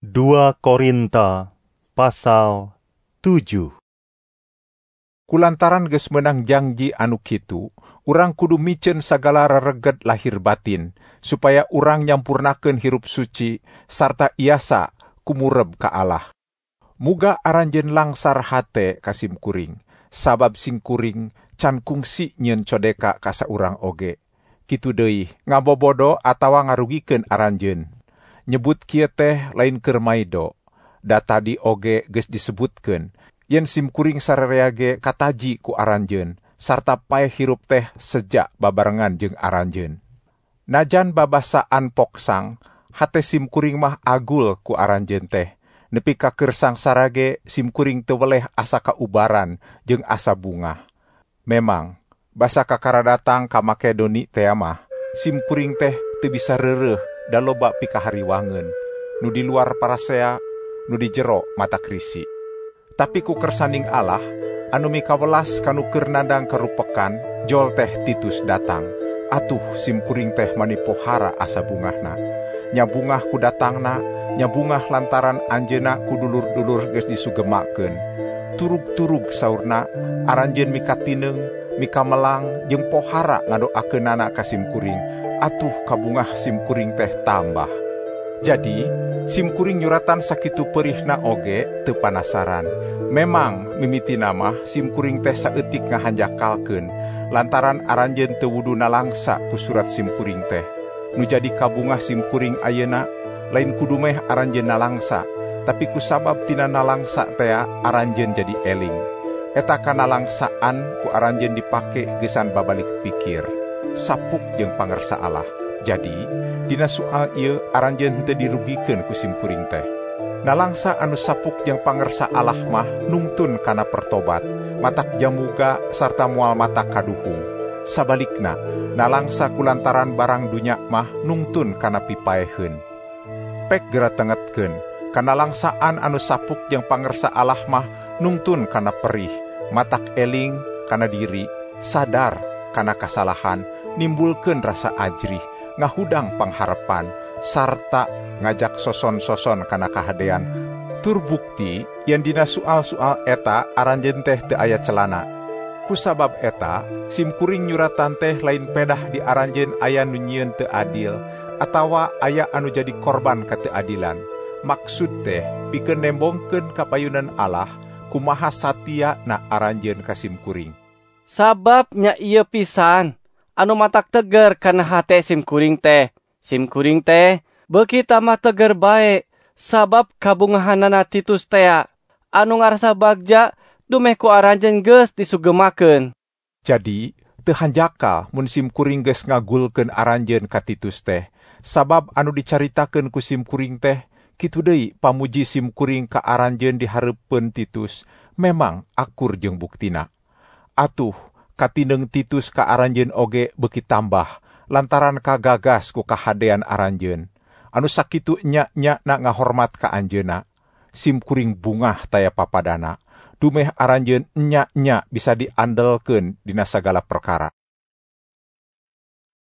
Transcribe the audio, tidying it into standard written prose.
2 Korinta pasal 7. Kulantaran geus menang janji anu kitu, urang kudu micen sagala rereged lahir batin, supaya urang nyampurnakeun hirup suci, sarta iasa kumureb ka Allah. Muga aranjeun langsar hate ka simkuring, sabab simkuring can kungsi nyieun codeka ka saurang oge. Kitu deui, ngabobodo atawa ngarugikeun aranjeun. Nyebut kieu teh lain keur maido. Da tadi oge geus disebutkeun, yen simkuring sarerea ge kataji ku aranjeun, sarta paeh hirup teh sejak babarengan jeung aranjeun. Najan babasaan poksang, hate simkuring mah agul ku aranjeun teh. Nepi ka keur sangsara ge simkuring teu weleh asa kaubaran jeung asa bungah. Memang, basa kakara datang ka Makedoni tea mah, simkuring teh teu bisa reureuh da loba pikahariwangeun, nu di luar parasea, nu di jero mata krisi. Tapi ku kersaning Allah, anu mikawelas kanu keur nandang karupekan, jol teh Titus datang. Atuh simkuring teh mani pohara asa bungahna. Nyabungah ku datangna, nyabungah lantaran anjeunna ku dulur-dulur geus disugemakeun. Turug-turug saurna, aranjeun mikatineng, mikamelang jeung pohara ngadoakeunana ka simkuring. Atuh kabungah simkuring teh tambah. Jadi, simkuring nyuratan sakitu perihna oge teu panasaran. Memang mimitina mah simkuring teh saeutik ngahanjakalkeun, lantaran aranjeun teu wudu nalangsa ku surat simkuring teh. Nu jadi kabungah simkuring ayeuna lain kudu meh aranjeun nalangsa, tapi kusabab tina nalangsa tea aranjeun jadi eling. Eta kanalangsaan ku aranjeun dipake geusan babalik pikir, sapuk jeung pangersa Allah. Jadi, dina soal ieu aranjeun henteu dirugikeun ku simkuring teh. Nalangsa anu sapuk jeung pangersa Allah mah nungtun kana pertobat, matak jamuga sarta moal mata kaduhung. Sabalikna, nalangsa kulantaran barang dunya mah nungtun kana pipaeheun. Pek geura tengetkeun, kanalangsaan anu sapuk jeung pangersa Allah mah nungtun kana perih, matak eling kana diri, sadar kana kasalahan, nimbulkeun rasa ajrih, ngahudang pangharepan, sarta ngajak soson-soson kana kahadean. Tur bukti yen dina soal-soal eta aranjeun teh teu aya celana. Kusabab eta, simkuring nyuratan teh lain pedah di aranjeun aya nu nyieun teu adil, atawa aya anu jadi korban kateuadilan. Maksud teh pikeun nembongkeun kapayunan Allah, kumaha satia na aranjeun ka simkuring. Sabab nya ieu pisan anu matak teger kana hate simkuring teh. Simkuring teh beuki tamah teger bae sabab kabungahanana Titus tea anu ngarasa bagja dumeh ku aranjeun geus disugemakeun. Jadi teu hanjakal mun simkuring geus ngagulkeun aranjeun ka Titus teh, sabab anu dicaritakeun ku simkuring teh kitu deui pamuji simkuring ka aranjeun di hareupeun Titus memang akur jeung buktina. Atuh katineng Titus ka aranjeun oge beuki tambah lantaran kagagas ku kahadean aranjeun. Anu sakitu nya-nyana ngahormat ka anjeunna. Simkuring bungah taya papadana. Dumeh aranjeun nya-nya bisa diandelkeun dina sagala perkara.